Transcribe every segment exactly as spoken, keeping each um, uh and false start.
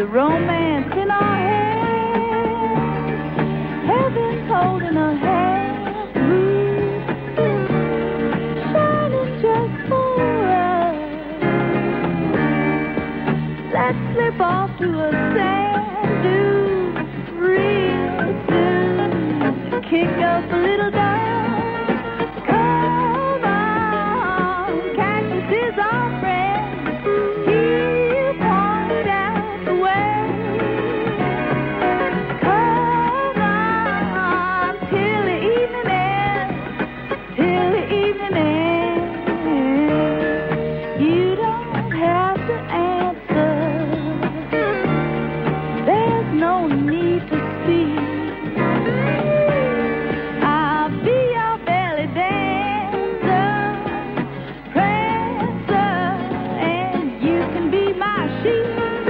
romance in our hands. Heaven's holding a hand, moon shining just for us. Let's slip off to a sand dune real soon. Kick up a little dust. Come on, cactus is our friend. He'll point out the way. Come on, till the evening ends, till the evening ends. You don't have to answer. There's no need to speak. I'll be your belly dancer, prancer, and you can be my sheep.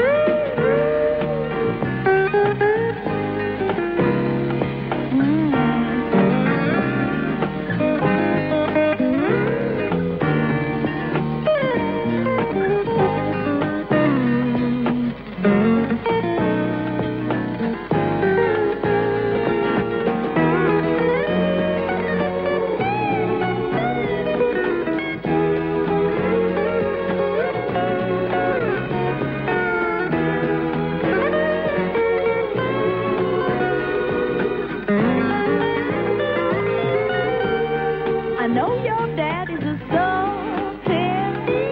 I know your daddy's a sultan,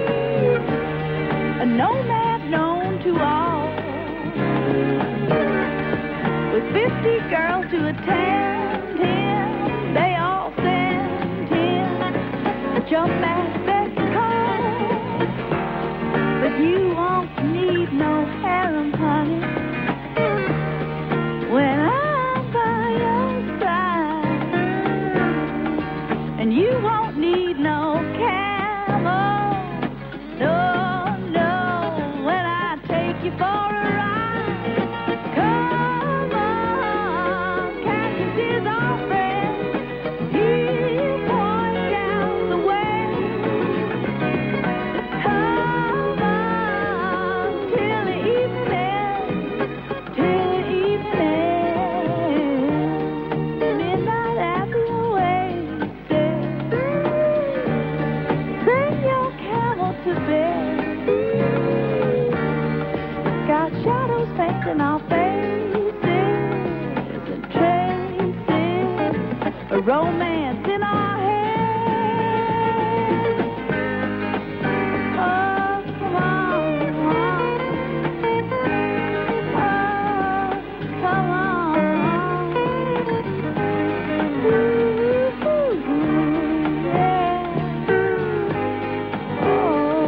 a nomad known to all, with fifty girls to attend him. They all send him a jump aspect call, but you won't need no harem, honey, when I'm by your side. And you won't need no camel, no, no, when I take you for a ride. Come on, cactus is our friend. He'll point out the way. Come on, till the evening ends, till the evening ends. Midnight at the oasis. Bring your camel to bed. Got shadows painting our faces and traces, a romance in our heads. Oh, come on, oh, come on. Ooh, yeah. Oh,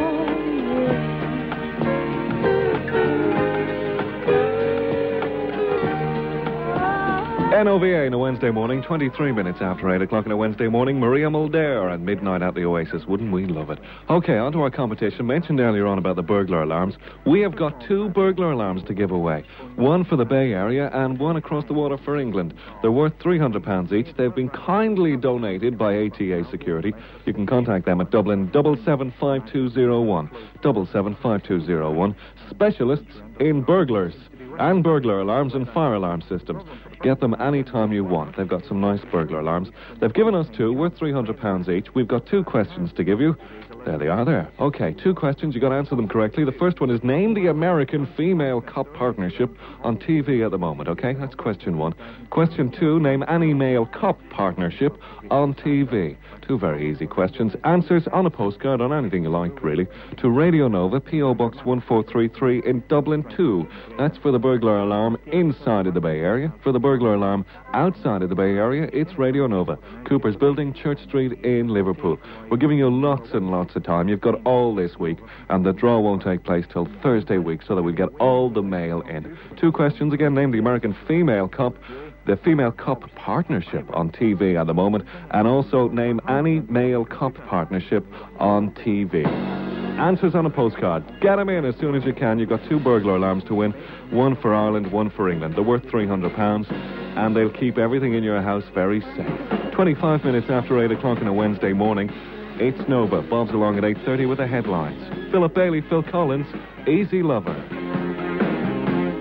N O V A in a Wednesday morning, twenty-three minutes after eight o'clock in a Wednesday morning. Maria Muldair at midnight at the Oasis. Wouldn't we love it? Okay, on to our competition. Mentioned earlier on about the burglar alarms. We have got two burglar alarms to give away. One for the Bay Area and one across the water for England. They're worth three hundred pounds each. They've been kindly donated by A T A Security. You can contact them at Dublin double seven five two zero one. double seven five two zero one. Specialists in burglars and burglar alarms and fire alarm systems. Get them anytime you want. They've got some nice burglar alarms. They've given us two, worth three hundred pounds each. We've got two questions to give you. There they are there. Okay, two questions. You've got to answer them correctly. The first one is, name the American female cop partnership on T V at the moment, okay? That's question one. Question two, name any male cop partnership on T V. Two very easy questions. Answers on a postcard, on anything you like, really, to Radio Nova, P O Box one four three three in Dublin two. That's for the burglar alarm inside of the Bay Area. For the burglar alarm outside of the Bay Area, it's Radio Nova, Cooper's Building, Church Street in Liverpool. We're giving you lots and lots of time. You've got all this week, and the draw won't take place till Thursday week, so that we get all the mail in. Two questions again. Name the American female cop, the female cop partnership on T V at the moment, and also name any male cop partnership on T V. Answers on a postcard. Get them in as soon as you can. You've got two burglar alarms to win. One for Ireland, one for England. They're worth three hundred pounds, and they'll keep everything in your house very safe. twenty-five minutes after eight o'clock on a Wednesday morning. It's Nova. Bob's along at eight thirty with the headlines. Philip Bailey, Phil Collins, Easy Lover.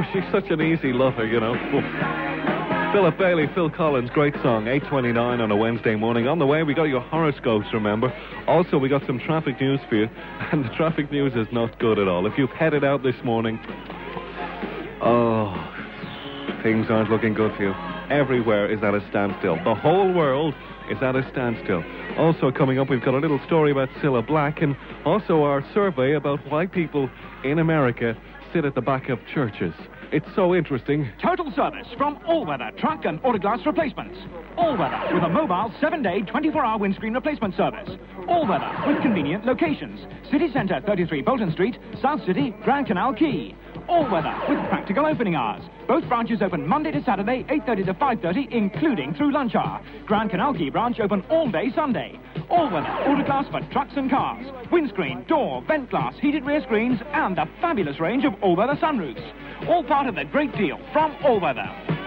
she's such an easy lover, you know. Philip Bailey, Phil Collins, great song, eight twenty-nine on a Wednesday morning. On the way, we got your horoscopes, remember. Also, we got some traffic news for you, and the traffic news is not good at all. If you've headed out this morning, oh, things aren't looking good for you. Everywhere is at a standstill. The whole world is at a standstill. Also coming up, we've got a little story about Cilla Black, and also our survey about why people in America sit at the back of churches. It's so interesting. Total service from All Weather Truck and Autoglass Replacements. All Weather with a mobile seven-day, twenty-four hour windscreen replacement service. All Weather with convenient locations. City Centre, thirty-three Bolton Street, South City, Grand Canal Quay. All Weather with practical opening hours. Both branches open Monday to Saturday, eight thirty to five thirty, including through lunch hour. Grand Canal Quay branch open all day Sunday. All Weather Autoglass for trucks and cars. Windscreen, door, vent glass, heated rear screens, and the fabulous range of All Weather sunroofs. All part of the great deal from All Weather.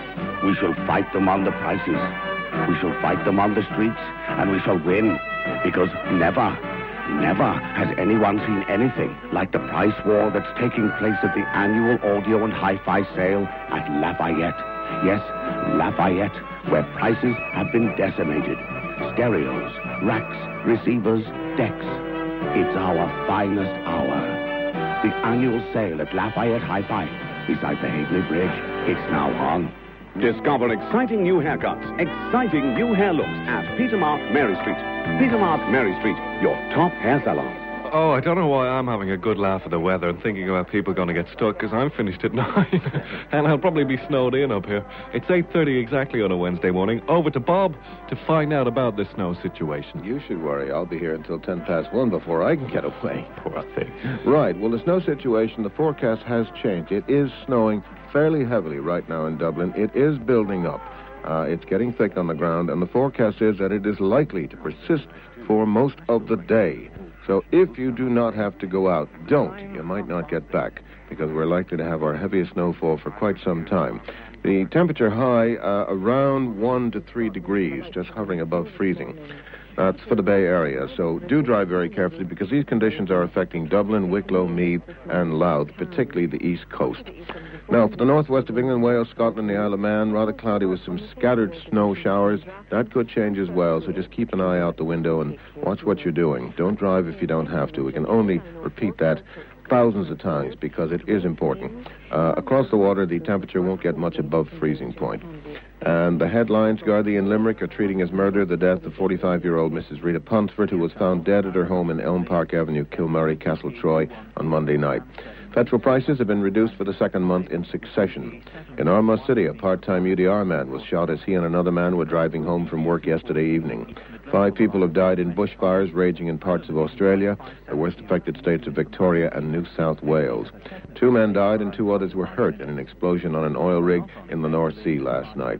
We shall fight them on the prices. We shall fight them on the streets, and we shall win. Because never, never has anyone seen anything like the price war that's taking place at the annual audio and hi-fi sale at Lafayette. Yes, Lafayette, where prices have been decimated. Stereos, racks, receivers, decks. It's our finest hour. The annual sale at Lafayette Hi-Fi beside the Hagley Bridge. It's now on. Discover exciting new haircuts, exciting new hair looks at Peter Mark, Mary Street. Peter Mark, Mary Street, your top hair salon. Oh, I don't know why I'm having a good laugh at the weather and thinking about people going to get stuck, because I'm finished at nine. And I'll probably be snowed in up here. It's eight thirty exactly on a Wednesday morning. Over to Bob to find out about the snow situation. You should worry. I'll be here until ten past one before I can get away. Poor thing. Right. Well, the snow situation, the forecast has changed. It is snowing fairly heavily right now in Dublin. It is building up. Uh, it's getting thick on the ground, and the forecast is that it is likely to persist for most of the day. So if you do not have to go out, don't. You might not get back, because we're likely to have our heaviest snowfall for quite some time. The temperature high uh, around one to three degrees, just hovering above freezing. That's for the Bay Area, so do drive very carefully, because these conditions are affecting Dublin, Wicklow, Meath, and Louth, particularly the east coast. Now, for the northwest of England, Wales, Scotland, the Isle of Man, rather cloudy with some scattered snow showers. That could change as well, so just keep an eye out the window and watch what you're doing. Don't drive if you don't have to. We can only repeat that thousands of times because it is important. Uh, across the water, the temperature won't get much above freezing point. And the headlines, Gardaí in Limerick are treating as murder the death of forty-five-year-old Missus Rita Punsford, who was found dead at her home in Elm Park Avenue, Kilmurry, Castle Troy, on Monday night. Petrol prices have been reduced for the second month in succession. In Armagh City, a part-time U D R man was shot as he and another man were driving home from work yesterday evening. Five people have died in bushfires raging in parts of Australia, the worst affected states of Victoria and New South Wales. Two men died and two others were hurt in an explosion on an oil rig in the North Sea last night.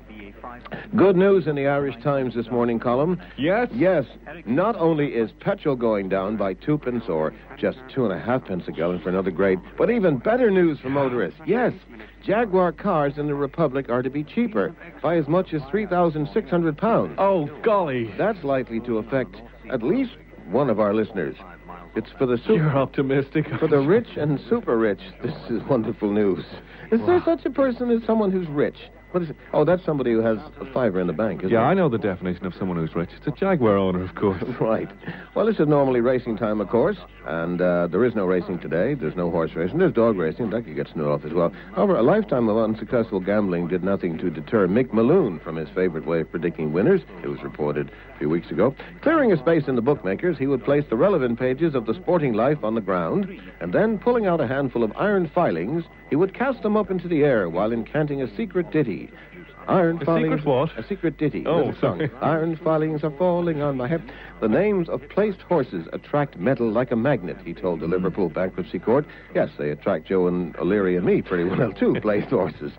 Good news in the Irish Times this morning column. Yes? Yes. Not only is petrol going down by two pence or just two and a half pence a gallon for another grade, but even better news for motorists. Yes. Jaguar cars in the Republic are to be cheaper by as much as three thousand six hundred pounds. Oh, golly. That's likely to affect at least one of our listeners. It's for the super... You're optimistic. For the rich and super rich, this is wonderful news. Is wow. there such a person as someone who's rich? What is it? Oh, that's somebody who has a fiver in the bank, isn't yeah, it? I know the definition of someone who's rich. It's a Jaguar owner, of course. Right. Well, this is normally racing time, of course, and uh, there is no racing today. There's no horse racing. There's dog racing. That could get snowed off as well. However, a lifetime of unsuccessful gambling did nothing to deter Mick Malone from his favorite way of predicting winners. It was reported a few weeks ago. Clearing a space in the bookmakers, he would place the relevant pages of the Sporting Life on the ground, and then, pulling out a handful of iron filings, he would cast them up into the air while incanting a secret ditty. Iron a filings, secret what? A secret ditty. Oh, a song. Iron filings are falling on my head. The names of placed horses attract metal like a magnet, he told the Liverpool Bankruptcy Court. Yes, they attract Joe and O'Leary and me pretty well, too, placed horses.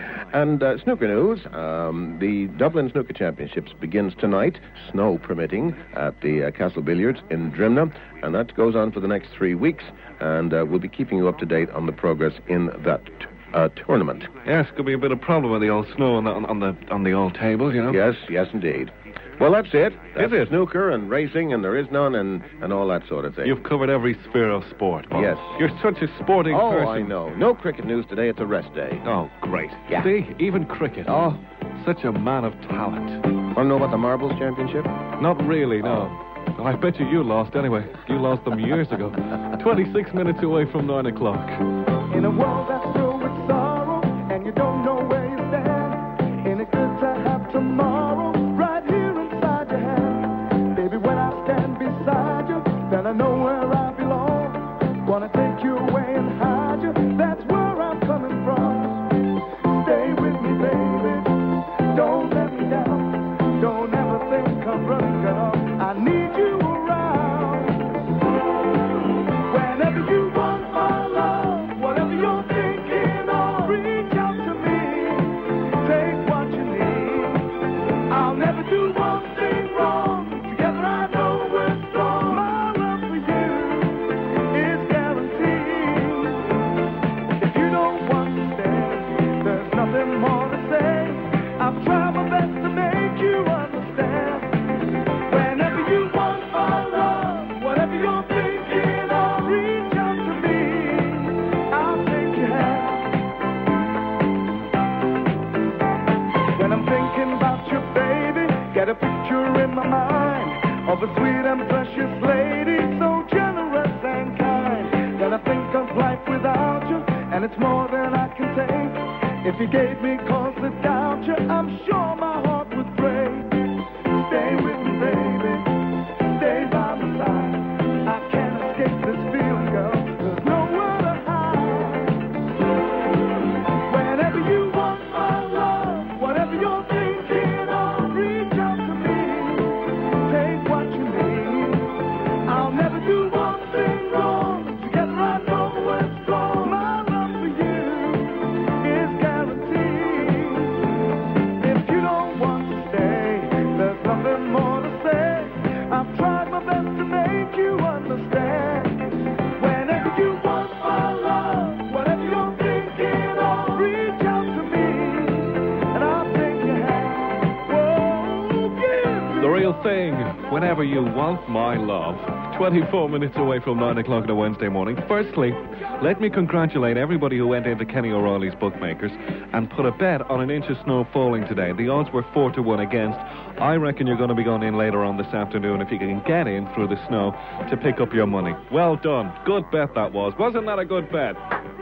And uh, snooker news, um, the Dublin Snooker Championships begins tonight, snow permitting, at the uh, Castle Billiards in Drimna, and that goes on for the next three weeks, and uh, we'll be keeping you up to date on the progress in that t- a tournament. Yes, could be a bit of problem with the old snow on the on, on the on the old table, you know. Yes, yes, indeed. Well, that's it. That's it? Snooker and racing, and there is none, and, and all that sort of thing. You've covered every sphere of sport, Bob. Yes. You're such a sporting oh, person. I know. No cricket news today. It's a rest day. Oh, great. Yeah. See, even cricket. Oh. Such a man of talent. Want to know about the Marbles Championship? Not really, no. Well, I bet you you lost anyway. You lost them years ago. twenty-six minutes away from nine o'clock. In a world that's filled with sorrow, and you don't know where you stand, ain't it good to have tomorrow right here inside your hand? Baby, when I stand beside you, then I know where I belong. Wanna take you away and hide you, that's where I'm coming from. Stay with me, baby, don't let me down. Don't ever think I'm running, girl. I need you around. Whenever you want my love, whatever you're thinking of, reach out to me. Take what you need. I'll never do one thing wrong. Together I know we're strong. My love for you is guaranteed. If you don't understand, there's nothing more to say. I've tried my best to make you understand. Whenever you want my love, whatever you're thinking of, reach out to me. I'll take your hand. When I'm thinking about you, baby, get a picture in my mind of a sweet and precious lady, so generous and kind. Then I think of life without you, and it's more than I can take. If you gave me cause to doubt you, I'm sure my heart would break. Stay with me, baby. Stay by my side. I can't escape this feeling, girl. There's nowhere to hide. Whenever you want my love, whatever you're thinking of, reach out to me. Take what you need. I'll never do one thing wrong. Together I know we're strong. My love for you is guaranteed. If you don't want to stay, there's nothing more to say. I've tried my best to make you understand. Whenever you want my love, whatever you're thinking of, reach out to me, and I'll take your hand. Whoa, give me The real thing, whenever you want my love. twenty-four minutes away from nine o'clock on a Wednesday morning. Firstly, let me congratulate everybody who went into Kenny O'Reilly's Bookmakers and put a bet on an inch of snow falling today. The odds were four to one against. I reckon you're going to be going in later on this afternoon if you can get in through the snow to pick up your money. Well done. Good bet that was. Wasn't that a good bet?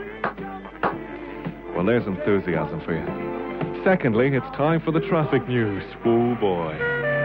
Well, there's enthusiasm for you. Secondly, it's time for the traffic news. Oh, boy.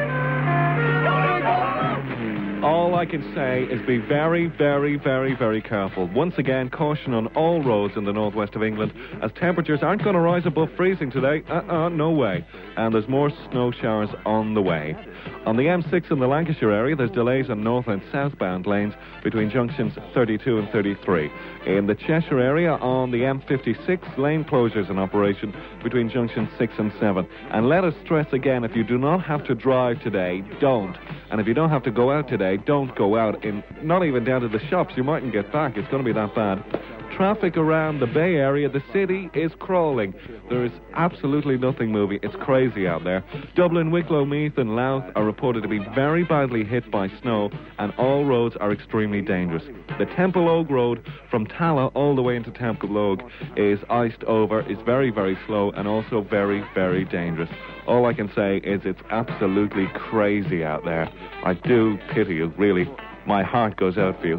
All I can say is be very, very, very, very careful. Once again, caution on all roads in the northwest of England, as temperatures aren't going to rise above freezing today. Uh-uh, no way. And there's more snow showers on the way. On the M six in the Lancashire area, there's delays on north and southbound lanes between junctions thirty-two and thirty-three. In the Cheshire area, on the M fifty-six, lane closures in operation between junctions six and seven. And let us stress again, if you do not have to drive today, don't. And if you don't have to go out today, don't go out, in not even down to the shops. You mightn't get back. It's going to be that bad. Traffic around the Bay Area, the city is crawling. There is absolutely nothing moving. It's crazy out there. Dublin, Wicklow, Meath and Louth are reported to be very badly hit by snow, and all roads are extremely dangerous. The Temple Ogue Road from Tala all the way into Temple Ogue is iced over, is very, very slow, and also very, very dangerous. All I can say is it's absolutely crazy out there. I do pity you, really. My heart goes out for you.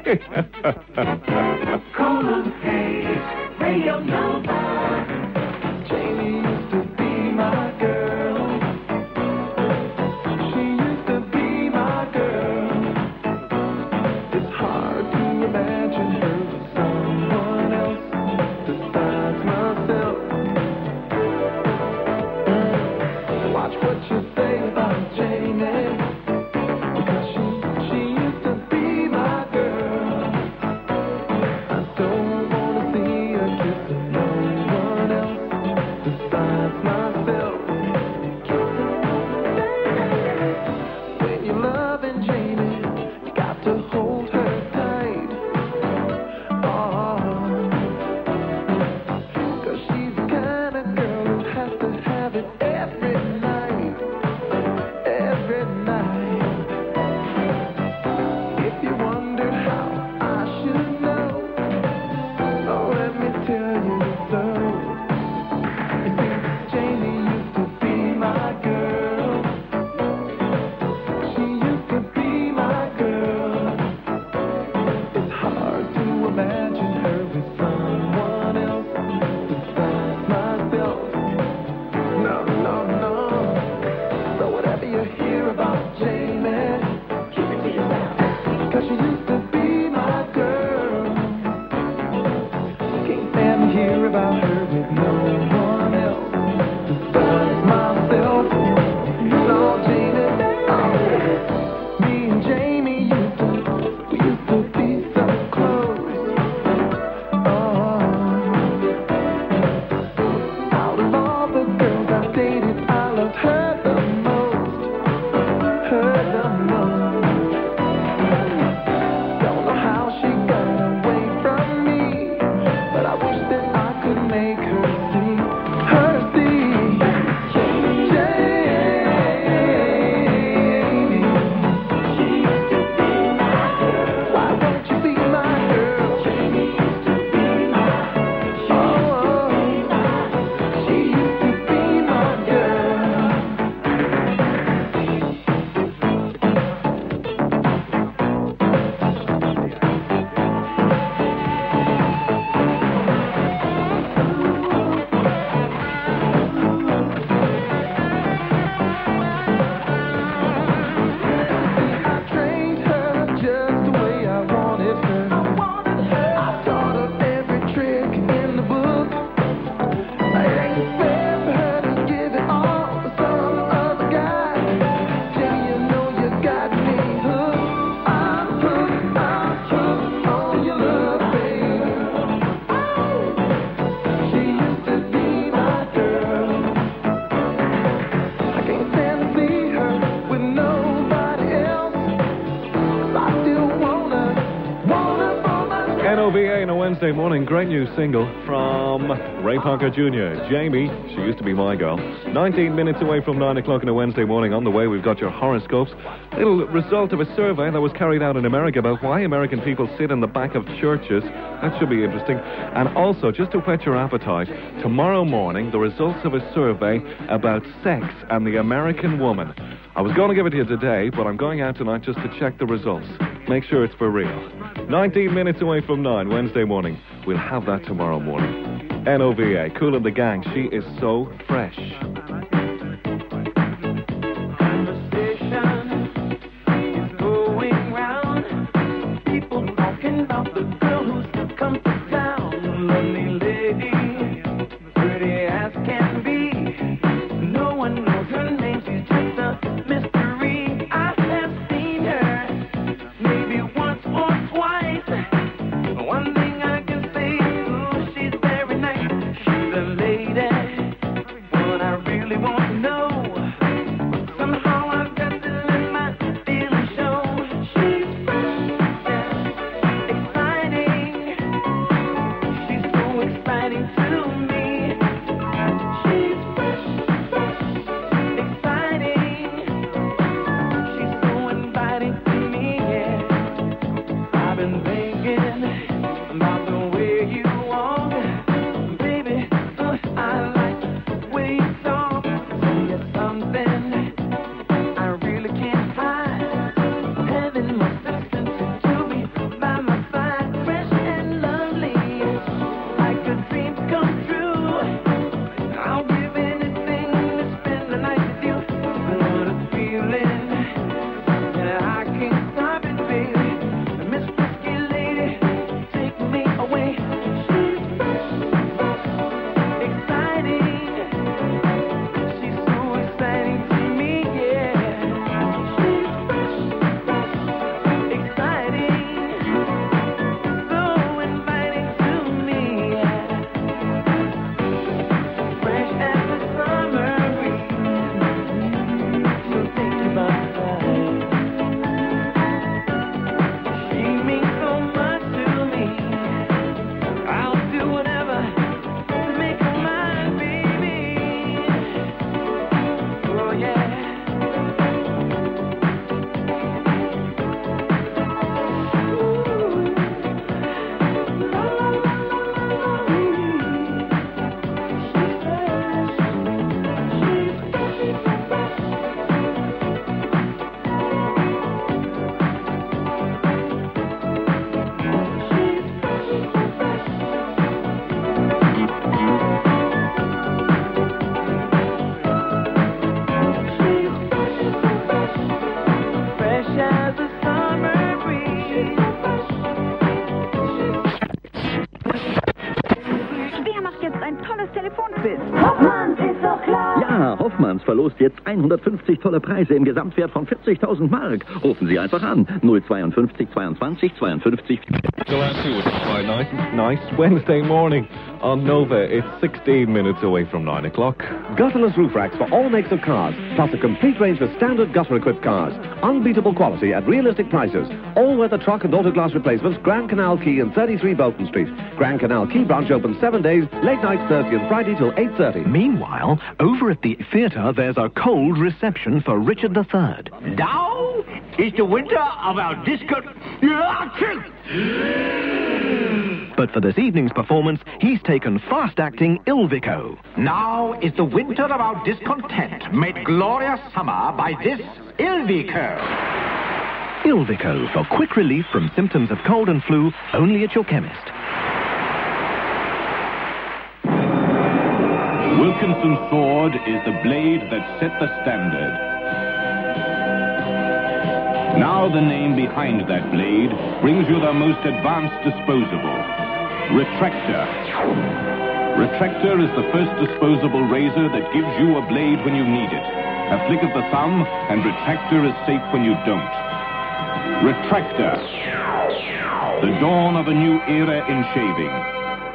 Coleman Hayes, Radio Nova. Jamie used to be my girl. She used to be my girl. It's hard to imagine her with someone else besides myself. Watch what you say about Jamie. 'cause she used to be my girl. Can't stand to hear about her with no one else. Besides myself, it's all Jamie. Oh, me and Jamie used to, we used to be so close. Oh, out of all the girls I dated, I loved her the most, her the most. Don't know how she got away from me, but I wish that I could make her see, her see. Jamie, she used to be my girl. Why won't you be my girl? Jamie used to be my, oh, she used to be my girl. I trained her just the way I wanted her. I taught her every trick in the book. It ain't fair for her to give it all to some other guy. Jamie, you know you got me hooked. I'm hooked, I'm hooked on your love, baby. She used to be my girl. I can't stand to see her with nobody else. I still wanna, wanna for myself. N O V A on a Wednesday morning, great new single from Ray Parker Junior Jamie, she used to be my girl. nineteen minutes away from nine o'clock on a Wednesday morning. On the way, we've got your horoscopes. Little result of a survey that was carried out in America about why American people sit in the back of churches. That should be interesting. And also, just to whet your appetite, tomorrow morning, the results of a survey about sex and the American woman. I was going to give it to you today, but I'm going out tonight just to check the results. Make sure it's for real. nineteen minutes away from nine, Wednesday morning. We'll have that tomorrow morning. N O V A, Kool and the Gang. She is so fresh. Conversation is going round. People talking about the girl who's come to town. Lovely lady, pretty as can be. No one knows her name, she's just a mystery. I have seen her maybe once or twice. One thing I can say, ooh, she's very nice. She's a lady. When I read Ahrens verlost jetzt hundertfünfzig tolle Preise im Gesamtwert von vierzigtausend Mark. Rufen Sie einfach an. null zweiundfünfzig zweiundzwanzig zweiundfünfzig. Gillespie with a quite nice, nice Wednesday morning on Nova. It's sixteen minutes away from nine o'clock. Gutterless roof racks for all makes of cars, plus a complete range of standard gutter-equipped cars. Unbeatable quality at realistic prices. All-weather truck and auto glass replacements, Grand Canal Quay and thirty-three Bolton Street. Grand Canal Quay branch open seven days, late nights Thursday and Friday till eight thirty. Meanwhile, over at the theatre, there's a cold reception for Richard the Third. Now is the winter of our disco... But for this evening's performance, he's taken fast-acting Ilvico. Now is the winter of our discontent made glorious summer by this Ilvico. Ilvico for quick relief from symptoms of cold and flu, only at your chemist. Wilkinson sword is the blade that set the standard. Now the name behind that blade brings you the most advanced disposable, Retractor. Retractor is the first disposable razor that gives you a blade when you need it. A flick of the thumb, and Retractor is safe when you don't. Retractor. The dawn of a new era in shaving.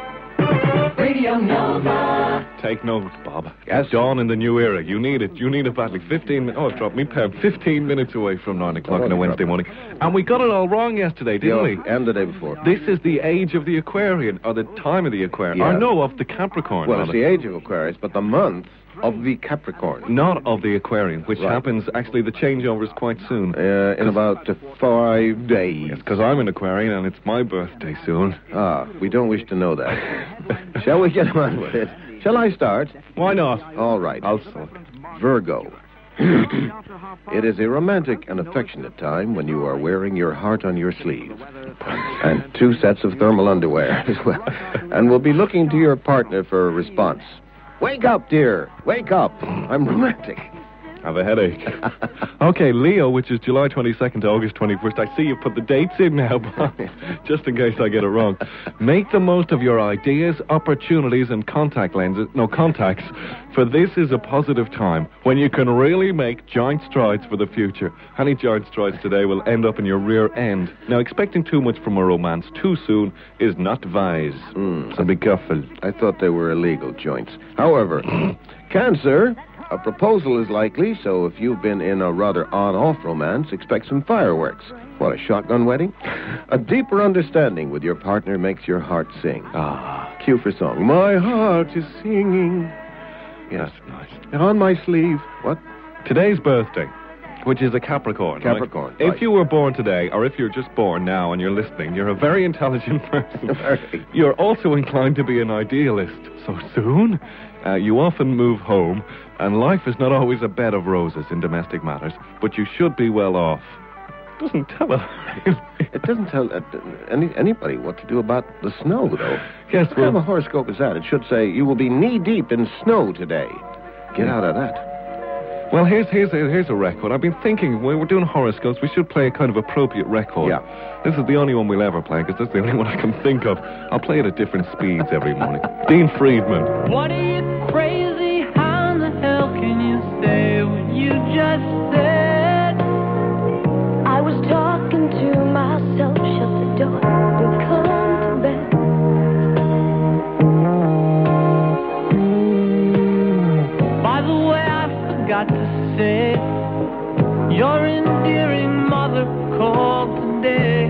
Radio Nova. Take note, Bob. Yes. Dawn in the new era. You need it. You need it badly. Fifteen minutes. Oh, I've dropped me pen. Fifteen minutes away from nine o'clock on a Wednesday morning. And we got it all wrong yesterday, didn't Yeah, we? and the day before. This is the age of the Aquarian, or the time of the Aquarian. Yeah. Or no, of the Capricorn. Well, rather. it's the age of Aquarius, but the month of the Capricorn. Not of the Aquarian, which Right. happens, actually, the changeover is quite soon. Uh, in about uh, five days. Yes, because I'm an Aquarian and it's my birthday soon. Ah, we don't wish to know that. Shall we get on with it? Shall I start? Why not? All right. I'll sulk. Virgo. It is a romantic and affectionate time when you are wearing your heart on your sleeve. And two sets of thermal underwear as well. And will be looking to your partner for a response. Wake up, dear. Wake up. I'm romantic. Have a headache. Okay, Leo, which is July twenty-second to August twenty-first. I see you put the dates in now, Bob, just in case I get it wrong. Make the most of your ideas, opportunities, and contact lenses, no, contacts, for this is a positive time when you can really make giant strides for the future. Any giant strides today will end up in your rear end. Now, expecting too much from a romance too soon is not wise. Mm. So be careful. I thought they were illegal joints. However, Cancer, a proposal is likely, so if you've been in a rather on-off romance, expect some fireworks. What, a shotgun wedding? A deeper understanding with your partner makes your heart sing. Ah, Cue for song. My heart is singing. Yes, nice. And on my sleeve. What? Today's birthday, which is a Capricorn. right? Capricorn, If right. you were born today, or if you're just born now and you're listening, you're a very intelligent person. Very. You're also inclined to be an idealist. So soon, uh, you often move home, and life is not always a bed of roses in domestic matters, but you should be well off. Doesn't tell us. It doesn't tell uh, any, anybody what to do about the snow, though. Yes, What kind of well, a horoscope is that? It should say, you will be knee-deep in snow today. Get out of that. well, here's here's a, here's a record. I've been thinking, when we're doing horoscopes, we should play a kind of appropriate record. Yeah. This is the only one we'll ever play, because that's the only one I can think of. I'll play it at different speeds every morning. Dean Friedman. What are you crazy? How in the hell can you say what you just said? I was talking to myself, shut the door and come to bed. By the way, I forgot to say, your endearing mother called today.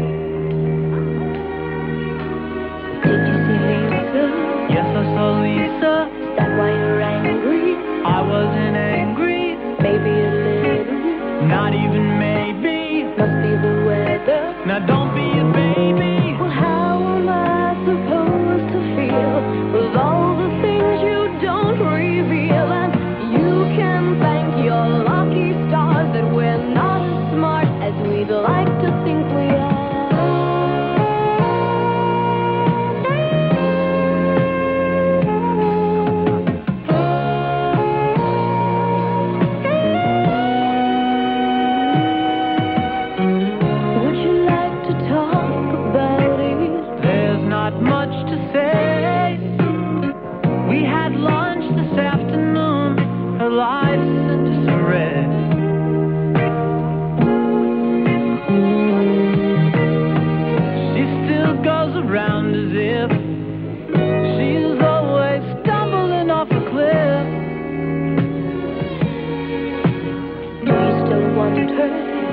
Did you see Lisa? Yes, I saw Lisa. Is that why you're angry? I wasn't angry, Maybe a little. not even maybe. Must be the weather. Now don't be a baby. Well, how am I supposed to feel with all the things you don't reveal? And you can thank your lucky stars that we're not as smart as we'd like to think we are.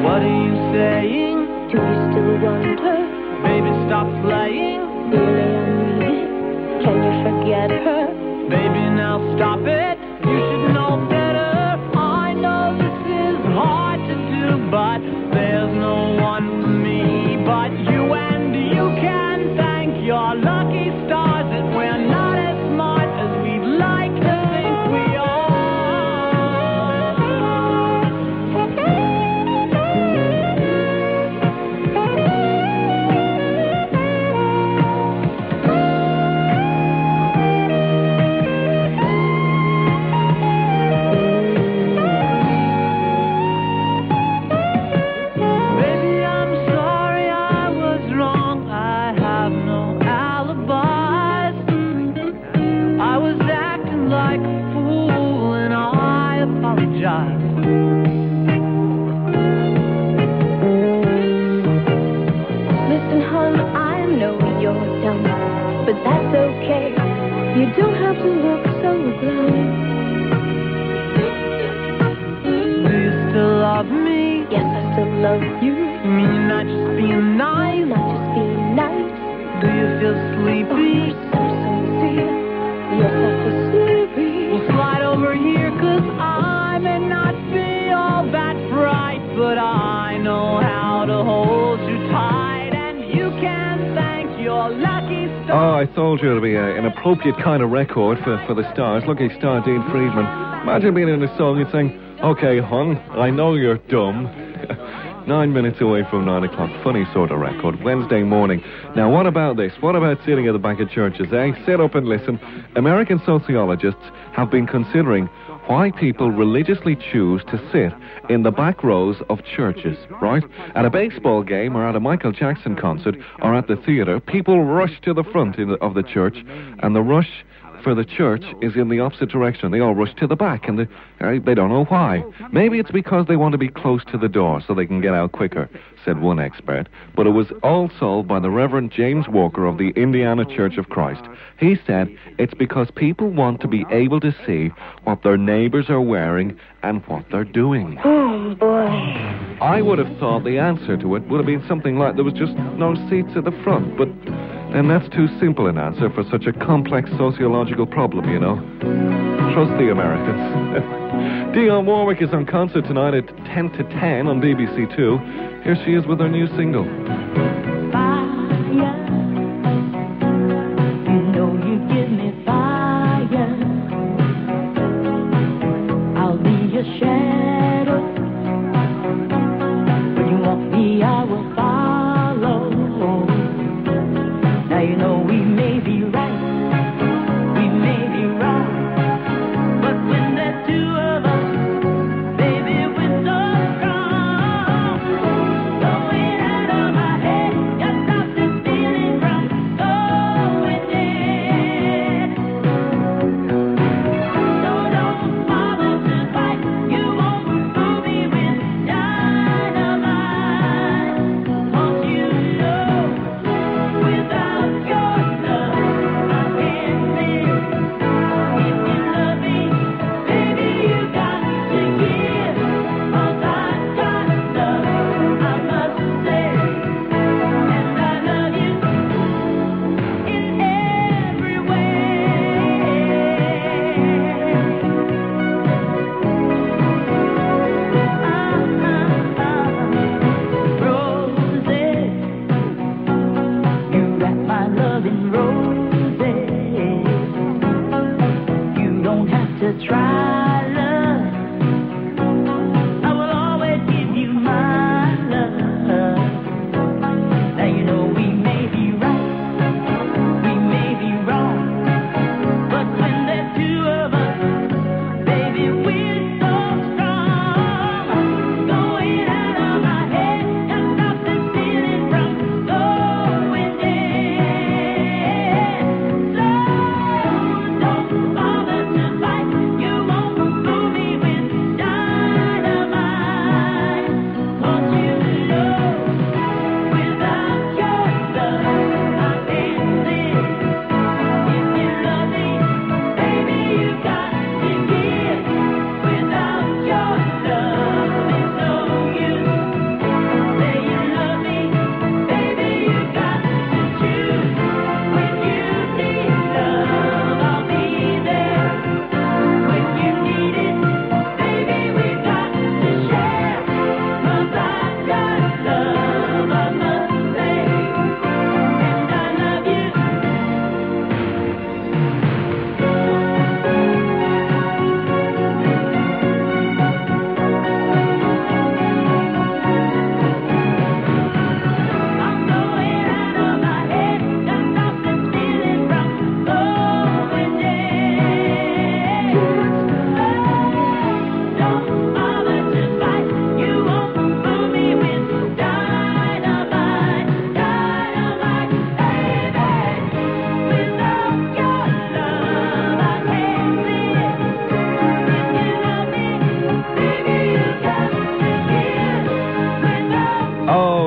What are you saying? Do you still wonder? Baby, stop playing. Really, I mean it. Can you forget her? Baby, now stop it. You should know better. I know this is hard to do, but there's no one for me but you, and you can thank your lucky stars that we're not as smart as we'd like to think we are. Baby, I'm sorry I was wrong. I have no alibis. I was acting like a fool and I apologize. Listen, hon, I know you're dumb, but that's okay. You don't have to look so glum. Do you still love me? Yes, I still love you. You mean you're not just being nice? Not just being nice. Do you feel Oh, sleepy? you're so sincere. Yes, I feel sleepy. We'll slide over here, cause I may not be all that bright, but I know how to hold you tight, and you can thank your lucky Oh, stars. I told you it'd be a, an appropriate kind of record for, for the stars. Lucky star Dean Friedman. Imagine being in a song and saying, okay, hon, I know you're dumb. Nine minutes away from nine o'clock. Funny sort of record. Wednesday morning. Now, what about this? What about sitting at the back of churches, eh? Sit up and listen. American sociologists have been considering why people religiously choose to sit in the back rows of churches, right? At a baseball game or at a Michael Jackson concert or at the theater, people rush to the front in the, of the church, and the rush for the church is in the opposite direction. They all rush to the back, and the, uh, they don't know why. Maybe it's because they want to be close to the door so they can get out quicker, said one expert. But it was all solved by the Reverend James Walker of the Indiana Church of Christ. He said it's because people want to be able to see what their neighbors are wearing and what they're doing. Oh, boy. I would have thought the answer to it would have been something like there was just no seats at the front, but then that's too simple an answer for such a complex sociological problem, you know. Trust the Americans. Dionne Warwick is on concert tonight at ten to ten on B B C Two. Here she is with her new single. Fire. You know you give me fire. I'll be your shadow. When you want me, I will follow. Now you know we may be right, we may be wrong, but when there's two of us, baby, we're so strong. Going out of my head, got something feeling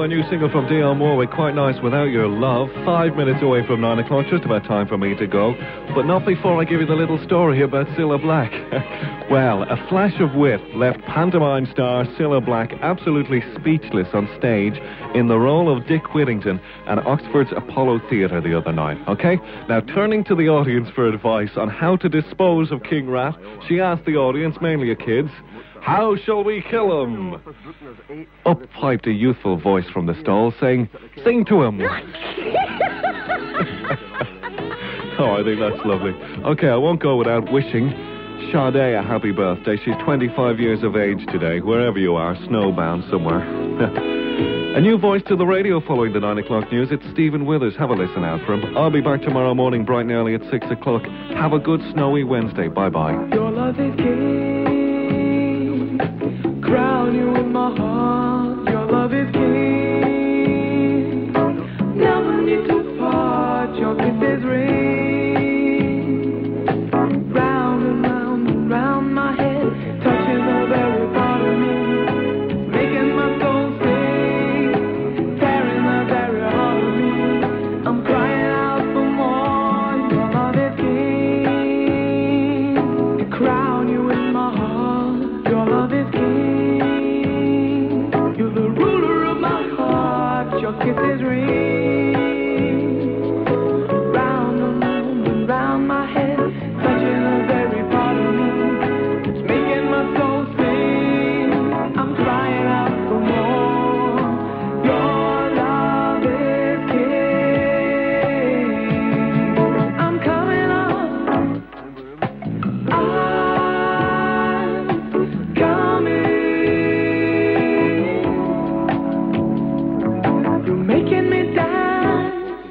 a new single from Dionne Warwick, Quite Nice Without Your Love. Five minutes away from nine o'clock, just about time for me to go. But not before I give you the little story about Cilla Black. Well, a flash of wit left pantomime star Cilla Black absolutely speechless on stage in the role of Dick Whittington at Oxford's Apollo Theatre the other night, okay? Now, turning to the audience for advice on how to dispose of King Rat, she asked the audience, mainly a kids, how shall we kill him? Up piped a youthful voice from the stall saying, sing to him. Oh, I think that's lovely. Okay, I won't go without wishing Sade a happy birthday. She's twenty-five years of age today, wherever you are, snowbound somewhere. A new voice to the radio following the nine o'clock news. It's Stephen Withers. Have a listen out for him. I'll be back tomorrow morning bright and early at six o'clock. Have a good snowy Wednesday. Bye-bye. Your love is king. Crown you in my heart. Your love is king. Never need to part. Your kisses ring. Round and round and round my head, touching the very part of me, making my soul sing, tearing the very heart of me. I'm crying out for more. Your love is king. To crown you in my heart. Your love is king. You're the ruler of my heart. Your kisses ring. Round and round and round my head, touching the very part of me. It's making my soul sing. I'm crying out for more. Your love is king. I'm coming up. I'm coming. You're making me dance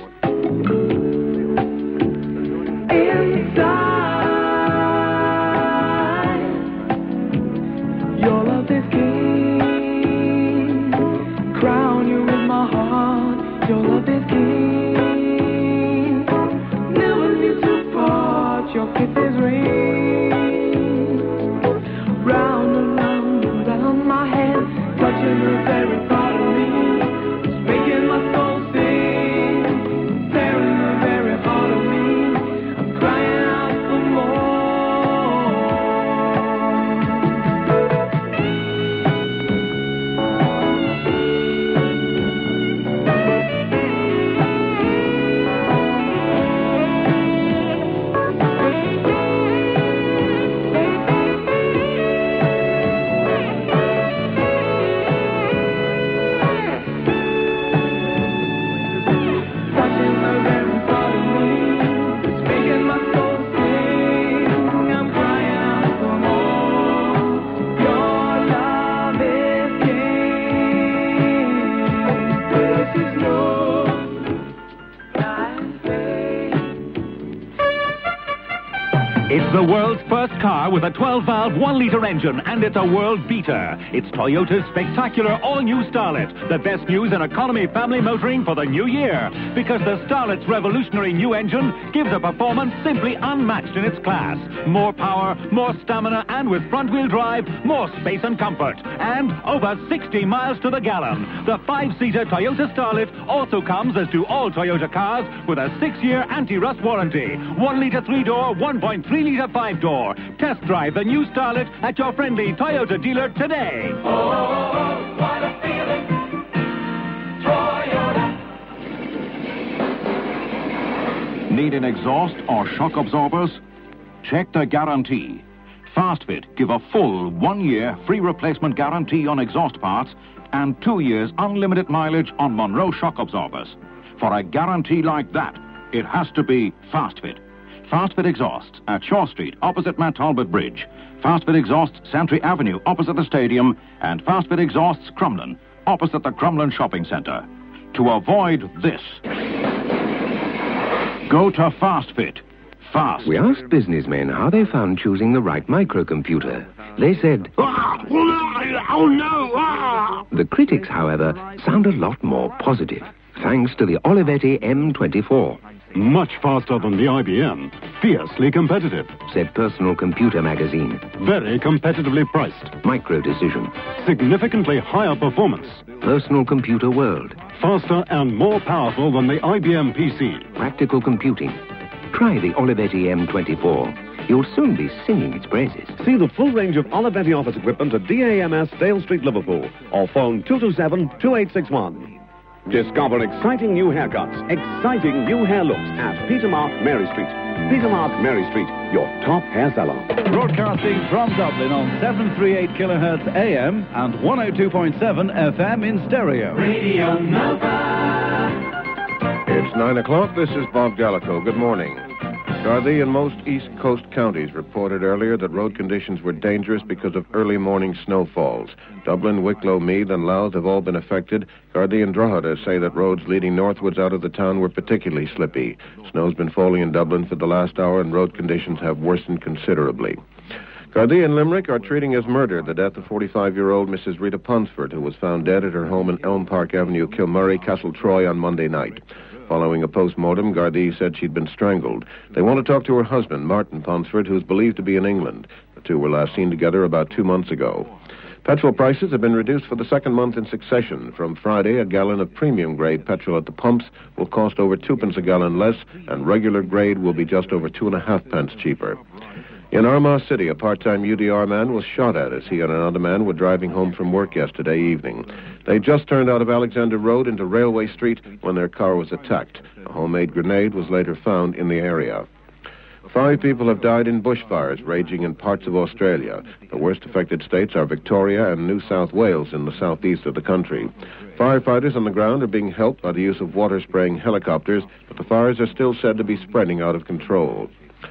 inside. Your love is king. Crown you in my heart. Your love is king. Never need to part. Your kisses ring. Round and round and round my head, touching the very part of me. It's making my soul sing, tearing the very heart of me. I'm crying out for more. Touching the very part of me, it's making my soul sing. I'm crying out for more. Your love is king. This is yours, I say. It's the world's first car with a twelve-valve, one-litre engine, and it's a world beater. It's Toyota's spectacular all-new Starlet, the best news in economy family motoring for the new year. Because the Starlet's revolutionary new engine gives a performance simply unmatched in its class. More power, more stamina, and with front-wheel drive, more space and comfort. And over sixty miles to the gallon. The five-seater Toyota Starlet also comes, as do all Toyota cars, with a six-year anti-rust warranty. one-litre three-door, one point three litre five-door. Test drive the new Starlet at your friendly Toyota dealer today. Oh, what a feeling. Toyota. Need an exhaust or shock absorbers? Check the guarantee. FastFit give a full one-year free replacement guarantee on exhaust parts and two years unlimited mileage on Monroe shock absorbers. For a guarantee like that, it has to be FastFit. FastFit Exhausts at Shaw Street, opposite Matt Talbot Bridge. FastFit Exhausts, Santry Avenue, opposite the stadium. And FastFit Exhausts, Crumlin, opposite the Crumlin Shopping Centre. To avoid this, go to FastFit. Fast. We asked businessmen how they found choosing the right microcomputer. They said, Ah, oh no! Ah. The critics, however, sound a lot more positive, thanks to the Olivetti M twenty-four. Much faster than the I B M. Fiercely competitive. Said Personal Computer Magazine. Very competitively priced. Micro Decision. Significantly higher performance. Personal Computer World. Faster and more powerful than the I B M P C. Practical computing. Try the Olivetti M twenty-four. You'll soon be singing its praises. See the full range of Olivetti office equipment at D A M S Dale Street, Liverpool, or phone two two seven, two eight six one. Discover exciting new haircuts, exciting new hair looks at Peter Mark, Mary Street. Peter Mark, Mary Street, your top hair salon. Broadcasting from Dublin on seven thirty-eight kilohertz A M and one oh two point seven F M in stereo. Radio Nova. It's nine o'clock. This is Bob Gallico. Good morning. Gardaí and most East Coast counties reported earlier that road conditions were dangerous because of early morning snowfalls. Dublin, Wicklow, Meath and Louth have all been affected. Gardaí and Drogheda say that roads leading northwards out of the town were particularly slippy. Snow's been falling in Dublin for the last hour and road conditions have worsened considerably. Gardaí and Limerick are treating as murder the death of forty-five-year-old Missus Rita Ponsford, who was found dead at her home in Elm Park Avenue, Kilmurray, Castletroy on Monday night. Following a post-mortem, Gardaí said she'd been strangled. They want to talk to her husband, Martin Ponsford, who is believed to be in England. The two were last seen together about two months ago. Petrol prices have been reduced for the second month in succession. From Friday, a gallon of premium-grade petrol at the pumps will cost over two pence a gallon less, and regular grade will be just over two and a half pence cheaper. In Armagh City, a part-time U D R man was shot at as he and another man were driving home from work yesterday evening. They just turned out of Alexander Road into Railway Street when their car was attacked. A homemade grenade was later found in the area. Five people have died in bushfires raging in parts of Australia. The worst affected states are Victoria and New South Wales in the southeast of the country. Firefighters on the ground are being helped by the use of water-spraying helicopters, but the fires are still said to be spreading out of control.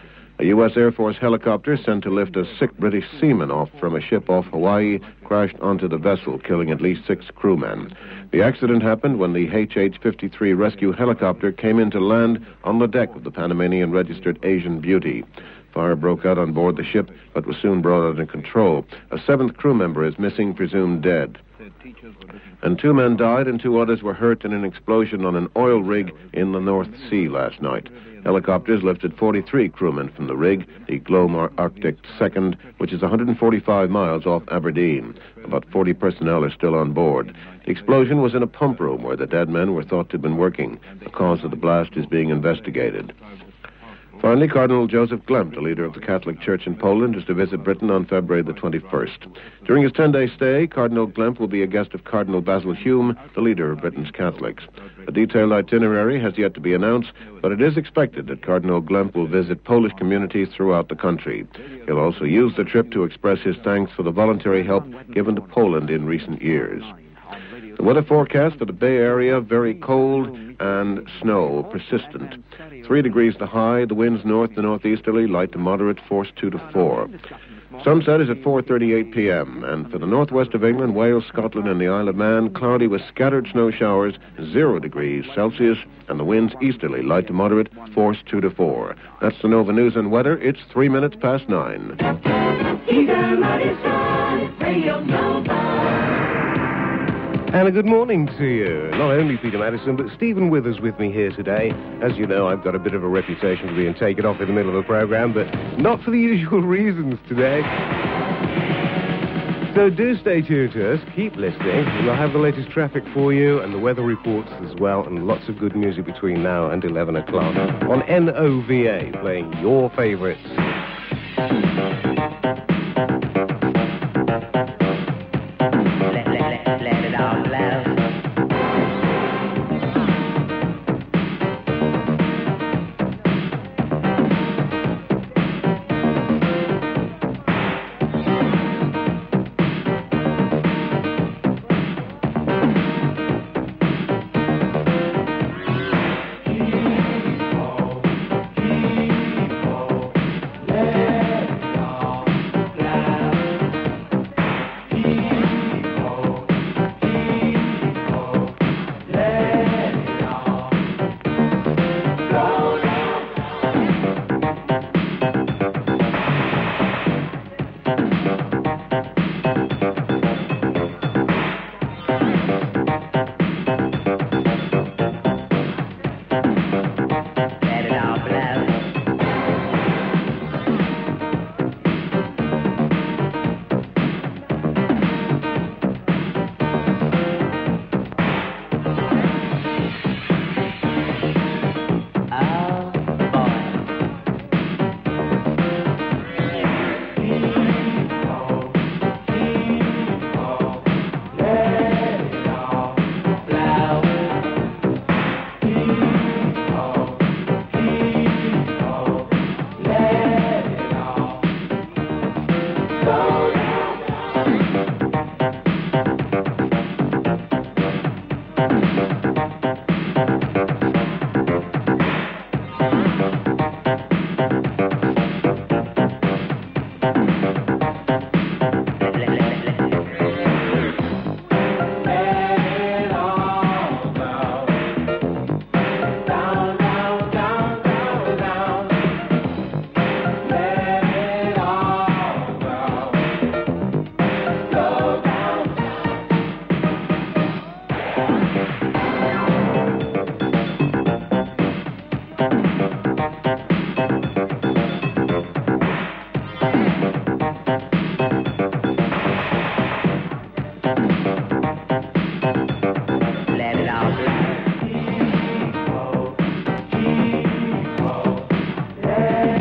A U S Air Force helicopter sent to lift a sick British seaman off from a ship off Hawaii crashed onto the vessel, killing at least six crewmen. The accident happened when the H H fifty-three rescue helicopter came in to land on the deck of the Panamanian-registered Asian Beauty. Fire broke out on board the ship, but was soon brought under control. A seventh crew member is missing, presumed dead. And two men died and two others were hurt in an explosion on an oil rig in the North Sea last night. Helicopters lifted forty-three crewmen from the rig, the Glomar Arctic Second, which is one hundred forty-five miles off Aberdeen. About forty personnel are still on board. The explosion was in a pump room where the dead men were thought to have been working. The cause of the blast is being investigated. Finally, Cardinal Joseph Glempt, the leader of the Catholic Church in Poland, is to visit Britain on February the twenty-first. During his ten-day stay, Cardinal Glempt will be a guest of Cardinal Basil Hume, the leader of Britain's Catholics. A detailed itinerary has yet to be announced, but it is expected that Cardinal Glempt will visit Polish communities throughout the country. He'll also use the trip to express his thanks for the voluntary help given to Poland in recent years. The weather forecast for the Bay Area, very cold and snow, persistent. Three degrees the high, the winds north to northeasterly, light to moderate, force two to four. Sunset is at four thirty-eight p.m., and for the northwest of England, Wales, Scotland, and the Isle of Man, cloudy with scattered snow showers, zero degrees Celsius, and the winds easterly, light to moderate, force two to four. That's the Nova News and weather. It's three minutes past nine. Peter Madison, Radio Nova. And a good morning to you. Not only Peter Madison, but Stephen Withers with me here today. As you know, I've got a bit of a reputation for being taken off in the middle of the program, but not for the usual reasons today. So do stay tuned to us, keep listening. We'll have the latest traffic for you and the weather reports as well, and lots of good music between now and eleven o'clock on N O V A, playing your favourites.